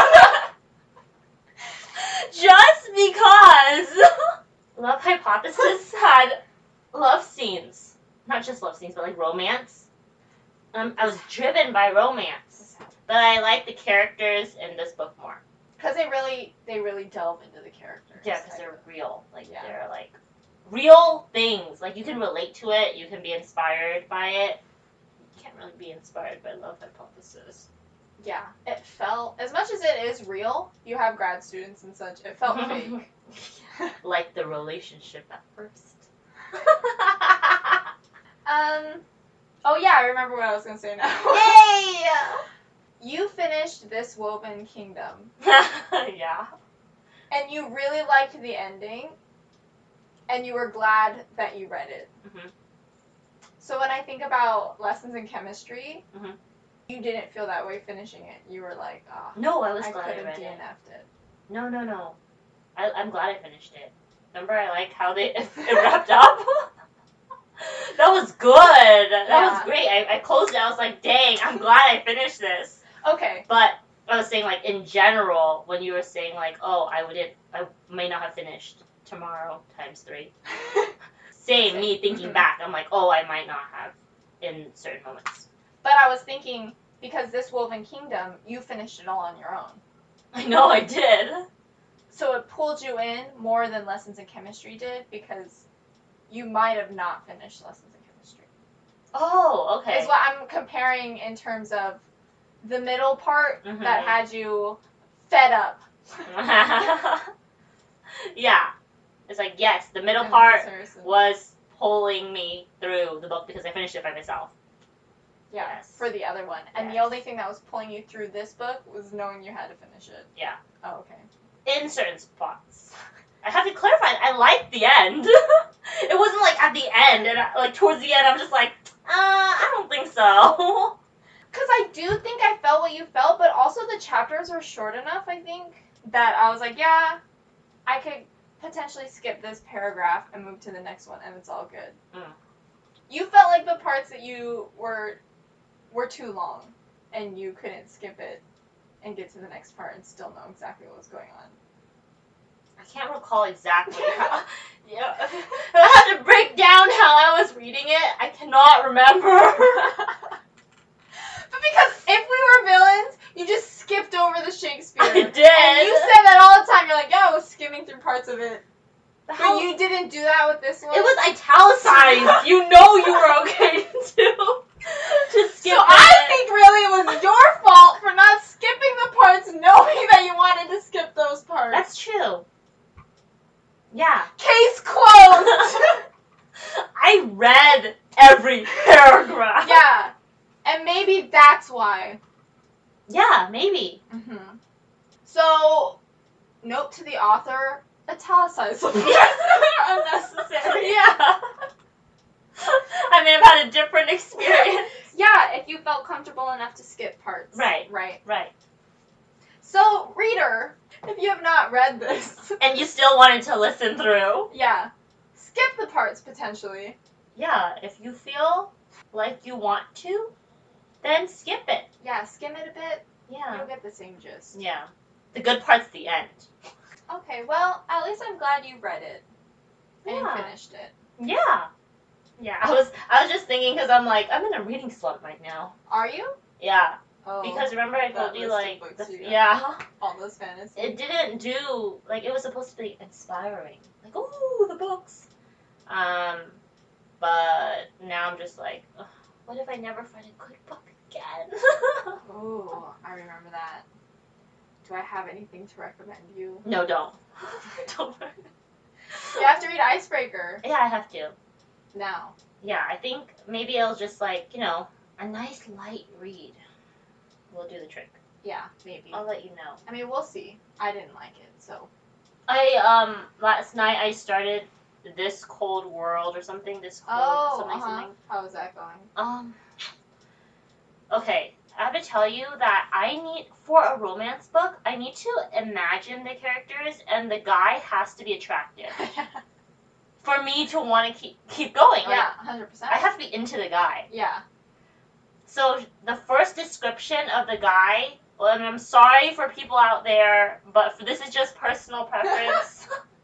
[SPEAKER 2] Just because Love Hypothesis had love scenes. Not just love scenes, but, like, romance. I was driven by romance. But I like the characters in this book more.
[SPEAKER 1] Because they really delve into the characters.
[SPEAKER 2] Yeah, because they're real. Like,
[SPEAKER 1] Yeah.
[SPEAKER 2] they're, like, real things. Like, you can relate to it. You can be inspired by it. You can't really be inspired by Love Hypothesis.
[SPEAKER 1] Yeah. It felt, as much as it is real, you have grad students and such, it felt fake.
[SPEAKER 2] Like the relationship at first.
[SPEAKER 1] Oh yeah, I remember what I was going to say now.
[SPEAKER 2] Yay!
[SPEAKER 1] You finished This Woven Kingdom.
[SPEAKER 2] Yeah.
[SPEAKER 1] And you really liked the ending. And you were glad that you read it.
[SPEAKER 2] Mm-hmm.
[SPEAKER 1] So when I think about lessons in chemistry,
[SPEAKER 2] Mm-hmm.
[SPEAKER 1] you didn't feel that way finishing it. You were like, ah,
[SPEAKER 2] No, I was
[SPEAKER 1] I
[SPEAKER 2] glad
[SPEAKER 1] could
[SPEAKER 2] I
[SPEAKER 1] have
[SPEAKER 2] read it.
[SPEAKER 1] DNF'd it.
[SPEAKER 2] No. I'm glad I finished it. Remember, I like how it wrapped up? That was good. That was great. I closed it. I was like, dang, I'm glad I finished this.
[SPEAKER 1] Okay.
[SPEAKER 2] But I was saying, like, in general, when you were saying, like, oh, I may not have finished tomorrow ×3. Same, me thinking back. I'm like, oh, I might not have in certain moments.
[SPEAKER 1] But I was thinking, because This Woven Kingdom, you finished it all on your own.
[SPEAKER 2] I know I did.
[SPEAKER 1] So it pulled you in more than Lessons in Chemistry did, because you might have not finished Lessons in Chemistry.
[SPEAKER 2] Oh, okay.
[SPEAKER 1] Is what I'm comparing in terms of the middle part that had you fed up.
[SPEAKER 2] Yeah. It's like, yes, the middle part was pulling me through the book because I finished it by myself.
[SPEAKER 1] Yeah,
[SPEAKER 2] Yes.
[SPEAKER 1] for the other one. And the only thing that was pulling you through this book was knowing you had to finish it.
[SPEAKER 2] Yeah.
[SPEAKER 1] Oh, okay.
[SPEAKER 2] In certain spots. I have to clarify, I liked the end. It wasn't like at the end, and like towards the end, I'm just like, I don't think so.
[SPEAKER 1] Because I do think I felt what you felt, but also the chapters were short enough, I think, that I was like, yeah, I could potentially skip this paragraph and move to the next one, and it's all good. You felt like the parts that you were too long, and you couldn't skip it and get to the next part and still know exactly what was going on.
[SPEAKER 2] I can't recall exactly how. Yeah, I have to break down how I was reading it. I cannot remember.
[SPEAKER 1] But because if we were villains, you just skipped over the Shakespeare.
[SPEAKER 2] I did.
[SPEAKER 1] And you said that all the time. You're like, yeah, I was skimming through parts of it. But you didn't do that with this one?
[SPEAKER 2] It was italicized. You know you were okay to skip
[SPEAKER 1] So I think really it was your fault for not skipping the parts knowing that you wanted to skip those parts.
[SPEAKER 2] That's true. Yeah.
[SPEAKER 1] Case closed.
[SPEAKER 2] I read every paragraph.
[SPEAKER 1] Yeah. And maybe that's why.
[SPEAKER 2] Yeah, maybe.
[SPEAKER 1] Mm-hmm. So, note to the author, italicize the parts that are unnecessary.
[SPEAKER 2] Yeah. I may have had a different experience.
[SPEAKER 1] Yeah, if you felt comfortable enough to skip parts.
[SPEAKER 2] Right.
[SPEAKER 1] Right. So, reader, if you have not read this.
[SPEAKER 2] And you still wanted to listen through.
[SPEAKER 1] Yeah. Skip the parts, potentially.
[SPEAKER 2] Yeah, if you feel like you want to, then skip it.
[SPEAKER 1] Yeah, skim it a bit.
[SPEAKER 2] Yeah.
[SPEAKER 1] You'll get the same gist.
[SPEAKER 2] Yeah. The good part's the end.
[SPEAKER 1] Okay, well, at least I'm glad you read it. And
[SPEAKER 2] Yeah.
[SPEAKER 1] finished it.
[SPEAKER 2] Yeah. Yeah, I was just thinking because I'm like, I'm in a reading slump right now.
[SPEAKER 1] Are you?
[SPEAKER 2] Yeah.
[SPEAKER 1] Oh.
[SPEAKER 2] Because remember I told
[SPEAKER 1] that
[SPEAKER 2] you,
[SPEAKER 1] list of
[SPEAKER 2] like,
[SPEAKER 1] books you got.
[SPEAKER 2] yeah.
[SPEAKER 1] All those fantasies.
[SPEAKER 2] It didn't do, like, it was supposed to be inspiring. Like, ooh, the books. But now I'm just like, ugh, what if I never find a good book again?
[SPEAKER 1] Ooh, I remember that. Do I have anything to recommend you?
[SPEAKER 2] No, don't. Don't.
[SPEAKER 1] You have to read Icebreaker
[SPEAKER 2] Yeah, I have to.
[SPEAKER 1] now.
[SPEAKER 2] Yeah, I think maybe it'll just like, a nice light read will do the trick.
[SPEAKER 1] Yeah, maybe.
[SPEAKER 2] I'll let you know.
[SPEAKER 1] I mean, we'll see. I didn't like it, so.
[SPEAKER 2] Last night I started This Cold World or something. Something.
[SPEAKER 1] How is that going?
[SPEAKER 2] Okay. I have to tell you that for a romance book, I need to imagine the characters, and the guy has to be attractive for me to want to keep going.
[SPEAKER 1] Yeah, 100%.
[SPEAKER 2] I have to be into the guy.
[SPEAKER 1] Yeah.
[SPEAKER 2] So the first description of the guy, and I'm sorry for people out there, but this is just personal preference.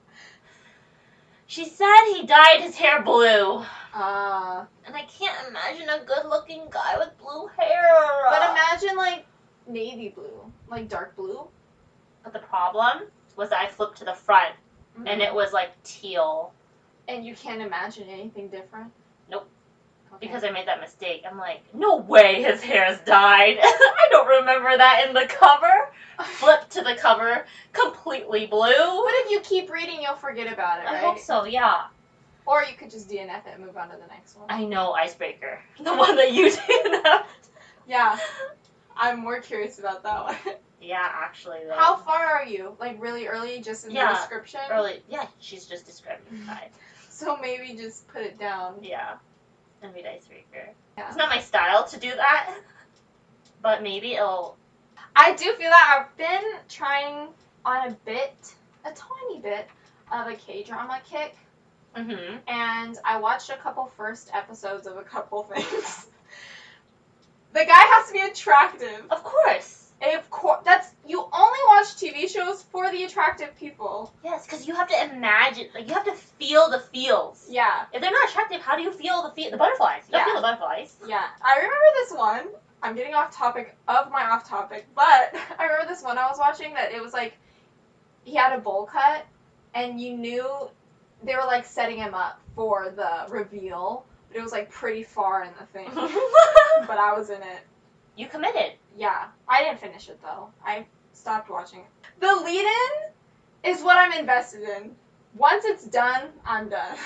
[SPEAKER 2] She said he dyed his hair blue. And I can't imagine a good-looking guy with blue hair.
[SPEAKER 1] But imagine, like, navy blue. Like, dark blue.
[SPEAKER 2] But the problem was that I flipped to the front, and it was, like, teal.
[SPEAKER 1] And you can't imagine anything different?
[SPEAKER 2] Nope.
[SPEAKER 1] Okay.
[SPEAKER 2] Because I made that mistake. I'm like, no way his hair is dyed. I don't remember that in the cover. Flip to the cover, completely blue.
[SPEAKER 1] But if you keep reading, you'll forget about it, right?
[SPEAKER 2] I hope so, yeah.
[SPEAKER 1] Or you could just DNF it and move on to the next one.
[SPEAKER 2] I know, Icebreaker. The one that you DNF'd.
[SPEAKER 1] Yeah. I'm more curious about that one.
[SPEAKER 2] Yeah, actually, though.
[SPEAKER 1] How far are you? Like, really early, just in the description?
[SPEAKER 2] Early. Yeah, she's just describing the guy.
[SPEAKER 1] So maybe just put it down.
[SPEAKER 2] Yeah. And read Icebreaker.
[SPEAKER 1] Yeah.
[SPEAKER 2] It's not my style to do that. But maybe it'll...
[SPEAKER 1] I do feel that I've been trying on a tiny bit, of a K-drama kick.
[SPEAKER 2] Mm-hmm.
[SPEAKER 1] And I watched a couple first episodes of a couple things. The guy has to be attractive.
[SPEAKER 2] Of course.
[SPEAKER 1] You only watch TV shows for the attractive people.
[SPEAKER 2] Yes, because you have to imagine, like, you have to feel the feels.
[SPEAKER 1] Yeah.
[SPEAKER 2] If they're not attractive, how do you feel the butterflies? You don't feel the butterflies.
[SPEAKER 1] Yeah. I remember this one. I'm getting off topic of my off topic, but I remember this one I was watching that it was like, he had a bowl cut, and you knew they were like setting him up for the reveal, but it was like pretty far in the thing. But I was in it.
[SPEAKER 2] You committed.
[SPEAKER 1] Yeah. I didn't finish it though. I stopped watching it. The lead-in is what I'm invested in. Once it's done, I'm done.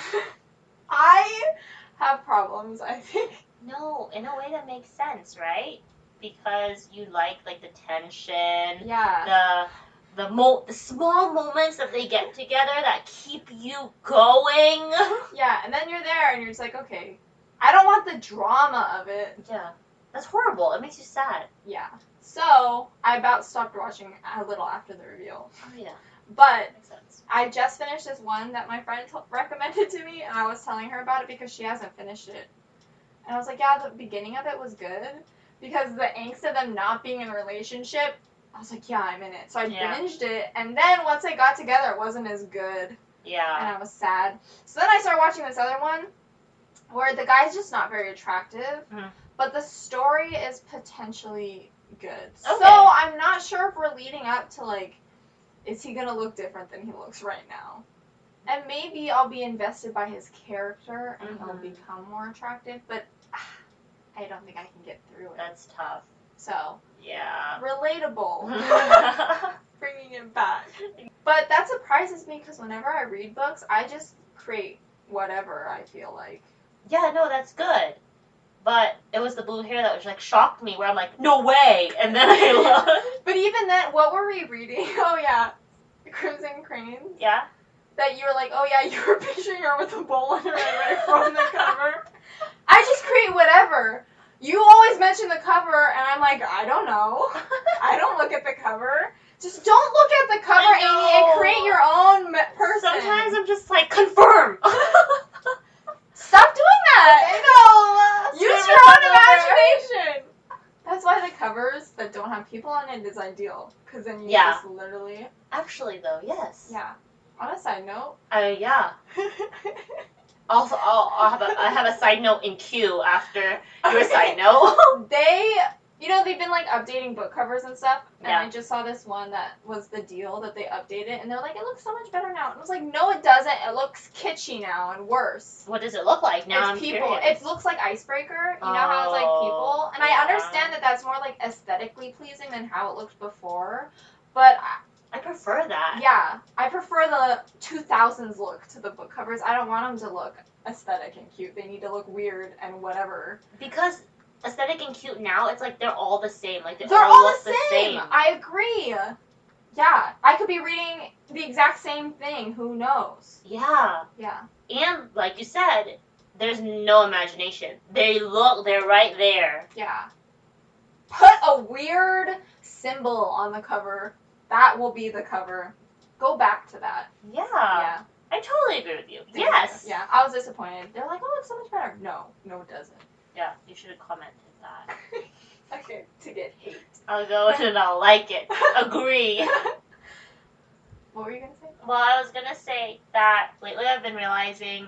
[SPEAKER 1] I have problems, I think.
[SPEAKER 2] No, in a way that makes sense, right? Because you like the tension.
[SPEAKER 1] Yeah.
[SPEAKER 2] The small moments that they get together that keep you going.
[SPEAKER 1] Yeah, and then you're there and you're just like, okay, I don't want the drama of it.
[SPEAKER 2] Yeah. That's horrible. It makes you sad.
[SPEAKER 1] Yeah. So, I about stopped watching a little after the reveal.
[SPEAKER 2] Oh, yeah.
[SPEAKER 1] But
[SPEAKER 2] Makes sense.
[SPEAKER 1] I just finished this one that my friend recommended to me, and I was telling her about it because she hasn't finished it. And I was like, yeah, the beginning of it was good, because the angst of them not being in a relationship, I was like, yeah, I'm in it. So I binged it, and then once they got together, it wasn't as good.
[SPEAKER 2] Yeah.
[SPEAKER 1] And I was sad. So then I started watching this other one, where the guy's just not very attractive, but the story is potentially good. Okay. So I'm not sure if we're leading up to, like, is he going to look different than he looks right now? And maybe I'll be invested by his character and he'll become more attractive, but I don't think I can get through it.
[SPEAKER 2] That's tough.
[SPEAKER 1] So,
[SPEAKER 2] yeah.
[SPEAKER 1] Relatable. Bringing it back. But that surprises me because whenever I read books, I just create whatever I feel like.
[SPEAKER 2] Yeah, no, that's good. But it was the blue hair that was like shocked me, where I'm like, no way, and then I looked.
[SPEAKER 1] But even then, what were we reading? Oh yeah, Crimson Cranes.
[SPEAKER 2] Yeah.
[SPEAKER 1] That you were like, oh yeah, you were picturing her with a bowl in her head right from the cover. I just create whatever. You always mention the cover, and I'm like, I don't know. I don't look at the cover. Just don't look at the cover, Amy, and create your own person.
[SPEAKER 2] Sometimes I'm just like, confirm.
[SPEAKER 1] Stop doing that.
[SPEAKER 2] I know.
[SPEAKER 1] Use your own imagination. That's why the covers that don't have people on it is ideal, because then you just literally.
[SPEAKER 2] Actually, though, yes.
[SPEAKER 1] Yeah. On a side note.
[SPEAKER 2] Yeah. Also, I have a side note in queue after your side note.
[SPEAKER 1] They've been like updating book covers and stuff, and I just saw this one that was the deal that they updated, and they're like, it looks so much better now. And I was like, no, it doesn't. It looks kitschy now and worse.
[SPEAKER 2] What does it look like now?
[SPEAKER 1] It's people. It looks like Icebreaker. You know how it's like people, and I understand that that's more like aesthetically pleasing than how it looked before. But
[SPEAKER 2] I prefer that.
[SPEAKER 1] yeah, I prefer the 2000s look to the book covers. I don't want them to look aesthetic and cute. They need to look weird and whatever.
[SPEAKER 2] Because aesthetic and cute now, it's like they're all the same. Like
[SPEAKER 1] They're
[SPEAKER 2] all
[SPEAKER 1] all
[SPEAKER 2] look
[SPEAKER 1] the same. I agree. Yeah, I could be reading the exact same thing. Who knows?
[SPEAKER 2] Yeah.
[SPEAKER 1] Yeah.
[SPEAKER 2] And like you said, there's no imagination. They're right there.
[SPEAKER 1] Yeah. Put a weird symbol on the cover. That will be the cover. Go back to that.
[SPEAKER 2] Yeah.
[SPEAKER 1] Yeah.
[SPEAKER 2] I totally agree with you. Yes.
[SPEAKER 1] Yeah, I was disappointed. They're like, oh, it's so much better. No, it doesn't.
[SPEAKER 2] Yeah, you should have commented that.
[SPEAKER 1] Okay, to get hate.
[SPEAKER 2] I'll go in and I'll like it. Agree.
[SPEAKER 1] What were you going to say?
[SPEAKER 2] Well, I was gonna say that lately I've been realizing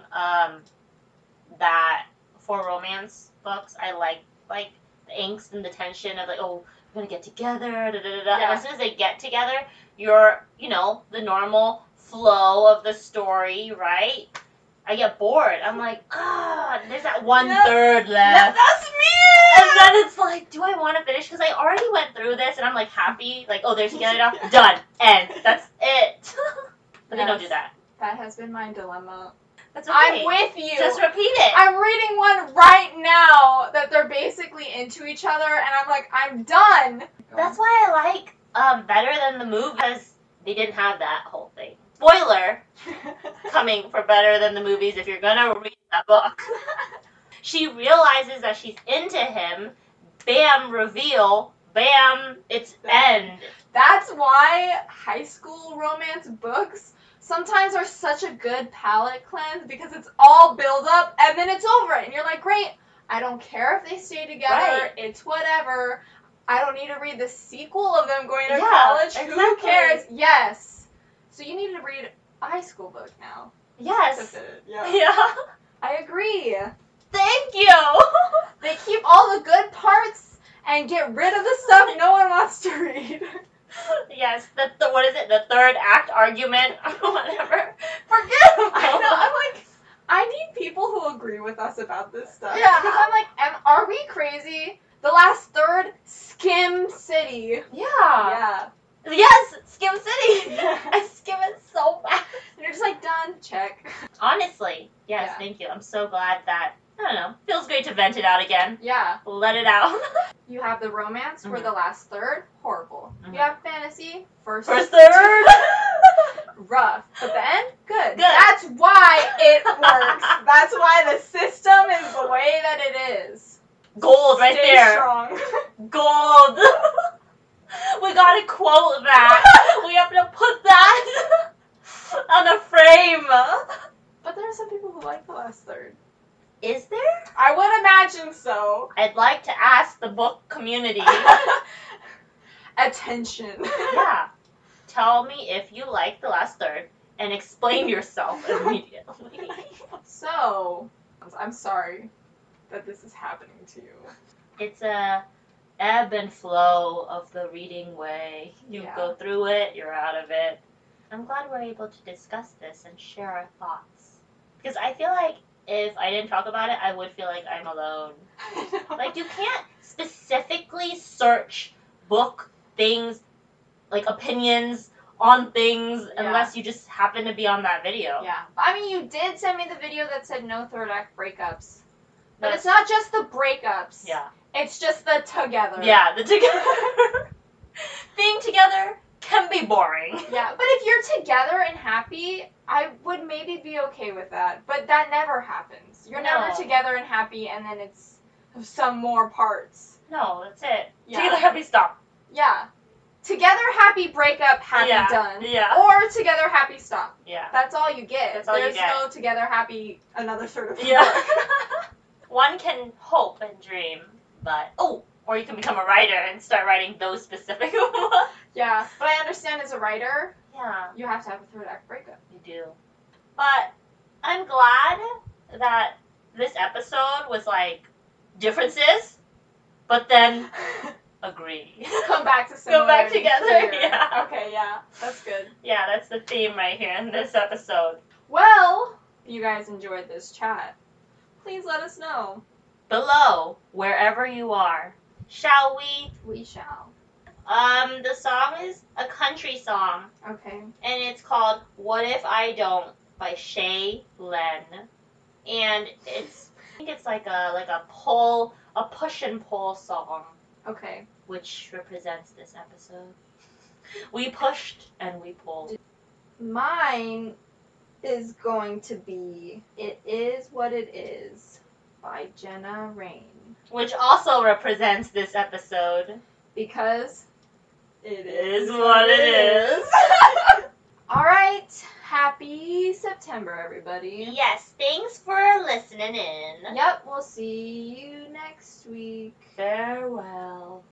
[SPEAKER 2] that for romance books, I like the angst and the tension of like, oh, we're gonna get together, da da da da.
[SPEAKER 1] Yeah.
[SPEAKER 2] And as soon as they get together, you're, the normal flow of the story, right? I get bored. I'm like, there's that 1/3 left.
[SPEAKER 1] That's me!
[SPEAKER 2] And then it's like, do I want to finish? Because I already went through this, and I'm like happy, like, oh, they're together now, done, end. That's it. But they don't do that.
[SPEAKER 1] That has been my dilemma.
[SPEAKER 2] That's okay.
[SPEAKER 1] I'm with you.
[SPEAKER 2] Just repeat it.
[SPEAKER 1] I'm reading one right now that they're basically into each other, and I'm like, I'm done.
[SPEAKER 2] That's why I like Better Than the Movie, because they didn't have that whole thing. Spoiler coming for Better Than the Movies if you're gonna read that book. She realizes that she's into him. Bam, reveal. Bam, it's end.
[SPEAKER 1] That's why high school romance books sometimes are such a good palate cleanse, because it's all build up and then it's over, and you're like, great, I don't care if they stay together,
[SPEAKER 2] Right.
[SPEAKER 1] It's whatever. I don't need to read the sequel of them going to
[SPEAKER 2] Yeah,
[SPEAKER 1] college.
[SPEAKER 2] exactly.
[SPEAKER 1] Who cares? Yes. So you need to read a high school book now.
[SPEAKER 2] Yes.
[SPEAKER 1] Yeah.
[SPEAKER 2] Yeah.
[SPEAKER 1] I agree.
[SPEAKER 2] Thank you.
[SPEAKER 1] They keep all the good parts and get rid of the stuff no one wants to read.
[SPEAKER 2] Yes. The what is it? The third act argument or whatever.
[SPEAKER 1] Forget them. I know. I'm like, I need people who agree with us about this stuff.
[SPEAKER 2] Yeah.
[SPEAKER 1] Because I'm like, are we crazy? The last third, Skim City.
[SPEAKER 2] Yeah.
[SPEAKER 1] Yeah.
[SPEAKER 2] Yes, Skim City.
[SPEAKER 1] Yeah.
[SPEAKER 2] I skim it so fast.
[SPEAKER 1] And you're just like, done. Check.
[SPEAKER 2] Honestly, yes,
[SPEAKER 1] Yeah.
[SPEAKER 2] thank you. I'm so glad that, I don't know, feels great to vent it out again.
[SPEAKER 1] Yeah.
[SPEAKER 2] Let it out.
[SPEAKER 1] You have the romance for the last third, horrible.
[SPEAKER 2] Mhm.
[SPEAKER 1] You have fantasy, first
[SPEAKER 2] third.
[SPEAKER 1] rough. But the end, good.
[SPEAKER 2] Good.
[SPEAKER 1] That's why it works. That's why the system is the way that it is.
[SPEAKER 2] Gold right
[SPEAKER 1] Stay
[SPEAKER 2] there.
[SPEAKER 1] strong.
[SPEAKER 2] Gold. We gotta quote that. We have to put that on a frame.
[SPEAKER 1] But there are some people who like the last third.
[SPEAKER 2] Is there?
[SPEAKER 1] I would imagine so.
[SPEAKER 2] I'd like to ask the book community.
[SPEAKER 1] Attention.
[SPEAKER 2] Yeah. Tell me if you like the last third and explain yourself immediately.
[SPEAKER 1] So, I'm sorry that this is happening to you.
[SPEAKER 2] It's a ebb and flow of the reading way. You
[SPEAKER 1] Yeah.
[SPEAKER 2] go through it, you're out of it. I'm glad we're able to discuss this and share our thoughts. Because I feel like if I didn't talk about it, I would feel like I'm alone. Like, you can't specifically search book things, like opinions on things,
[SPEAKER 1] Yeah.
[SPEAKER 2] unless you just happen to be on that video.
[SPEAKER 1] Yeah. I mean, you did send me the video that said no third act breakups. But
[SPEAKER 2] That's-
[SPEAKER 1] it's not just the breakups.
[SPEAKER 2] Yeah.
[SPEAKER 1] It's just the together.
[SPEAKER 2] Yeah, the together. Being together can be boring.
[SPEAKER 1] Yeah, but if you're together and happy, I would maybe be okay with that. But that never happens. You're
[SPEAKER 2] No.
[SPEAKER 1] never together and happy, and then it's some more parts.
[SPEAKER 2] No, that's it.
[SPEAKER 1] Yeah.
[SPEAKER 2] Together, happy, stop.
[SPEAKER 1] Yeah. Together, happy, breakup, happy,
[SPEAKER 2] Yeah,
[SPEAKER 1] done.
[SPEAKER 2] yeah.
[SPEAKER 1] Or together, happy, stop.
[SPEAKER 2] Yeah.
[SPEAKER 1] That's all you get.
[SPEAKER 2] That's all you
[SPEAKER 1] There's
[SPEAKER 2] get.
[SPEAKER 1] no together, happy, another sort of
[SPEAKER 2] Yeah. One can hope and dream, but or you can become a writer and start writing those specific ones.
[SPEAKER 1] Yeah, but I understand as a writer,
[SPEAKER 2] Yeah,
[SPEAKER 1] you have to have a third act breakup.
[SPEAKER 2] you do. But I'm glad that this episode was like differences, but then agree.
[SPEAKER 1] Come back to
[SPEAKER 2] Go back
[SPEAKER 1] similarities
[SPEAKER 2] together,
[SPEAKER 1] here.
[SPEAKER 2] yeah.
[SPEAKER 1] Okay, yeah, that's good.
[SPEAKER 2] Yeah, that's the theme right here in this episode.
[SPEAKER 1] Well, if you guys enjoyed this chat, please let us know.
[SPEAKER 2] Below, wherever you are, shall we?
[SPEAKER 1] We shall.
[SPEAKER 2] The song is A Country country song,
[SPEAKER 1] Okay.
[SPEAKER 2] and it's called "What If I Don't" by Shay Len, and I think it's like a push and pull song,
[SPEAKER 1] Okay.
[SPEAKER 2] which represents this episode. We pushed and we pulled.
[SPEAKER 1] Mine is going to be "It Is What It Is" by Jenna Rain.
[SPEAKER 2] Which also represents this episode.
[SPEAKER 1] Because
[SPEAKER 2] it is what it is.
[SPEAKER 1] Alright, happy September, everybody.
[SPEAKER 2] Yes, thanks for listening in.
[SPEAKER 1] Yep, we'll see you next week.
[SPEAKER 2] Farewell.